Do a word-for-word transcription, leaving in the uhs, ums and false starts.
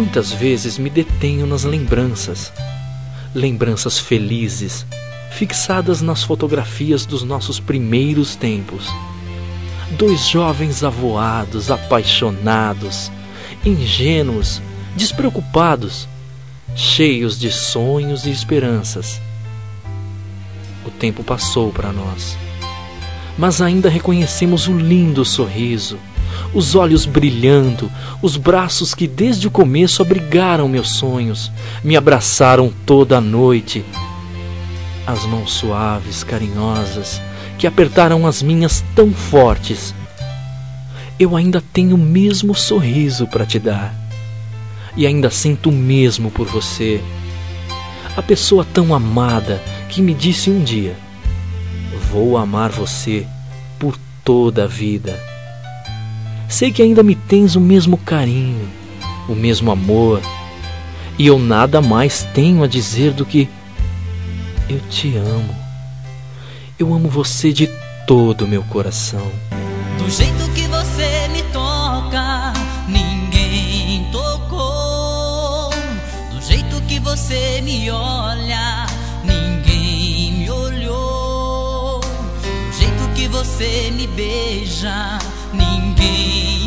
Muitas vezes me detenho nas lembranças, lembranças felizes, fixadas nas fotografias dos nossos primeiros tempos. Dois jovens avoados, apaixonados, ingênuos, despreocupados, cheios de sonhos e esperanças. O tempo passou para nós, mas ainda reconhecemos o lindo sorriso, os olhos brilhando, os braços que desde o começo abrigaram meus sonhos, me abraçaram toda a noite, as mãos suaves, carinhosas, que apertaram as minhas tão fortes. Eu ainda tenho o mesmo sorriso para te dar, e ainda sinto o mesmo por você, a pessoa tão amada que me disse um dia: vou amar você por toda a vida. Sei que ainda me tens o mesmo carinho, o mesmo amor, e eu nada mais tenho a dizer do que: eu te amo. Eu amo você de todo o meu coração. Do jeito que você me toca, ninguém tocou. Do jeito que você me olha, ninguém me olhou. Do jeito que você me beija, ninguém